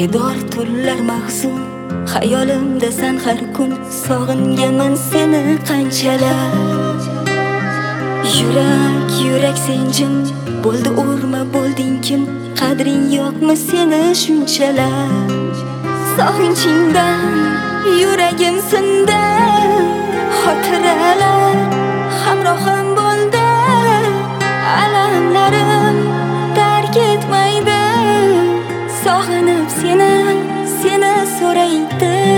bedor tunlar mahzun, xayolimda sen har kun. Sog'ingaman seni qanchalar. Yurak, yurak sen jim, bo'ldi urma bo'lding kim? Qadring yo'qmi seni shunchalar? Sog'inchingdan yuragim sindi, xotiralar hamrohim bo'ldi. Alamlarim tark etmaydi, sog'inib seni so'raydi.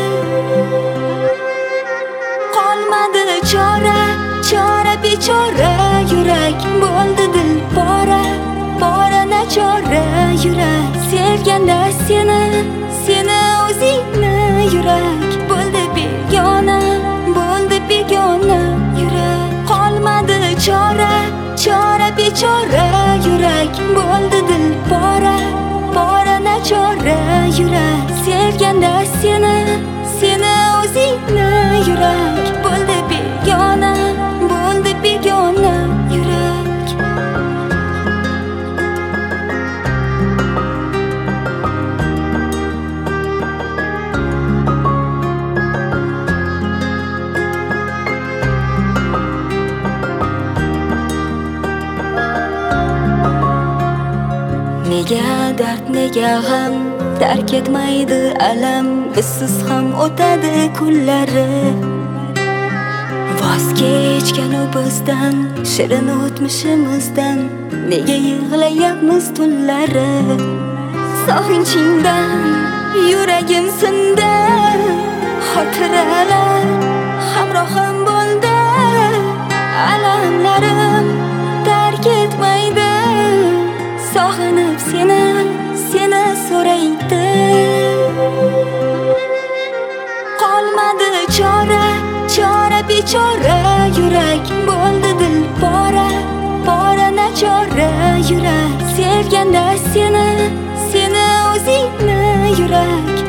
Qolmadi chora, chora bechora yurak bo'ldi dil pora, pora nachora yurak. Sevganda seni o'zingni yurak bo'ldi begona, bo'ldi begona yurak. Qolmadi chora, chora bechora yurak bo'ldi dil pora, pora nachora yurak. Sevganda seni o'zingni yurak bo'ldi begona, bo'ldi begona yurak. Nega dard, nega g'am, tark etmaydi alam. Bizsiz ham o'tadi kunlari. Voz kechganu bizdan, shirin o'tmishimizdan. Nega yig'layapmiz tunlari? Sog'inchingdan yuragim sindi, xotiralar hamrohim bo'ldi. Alamlarim tark etmaydi, sog'inib seni so'raydi. Qolmadi chora, chora bechora yurak bo'ldi dil pora, pora nachora yurak. Sevganda seni o'zingni yurak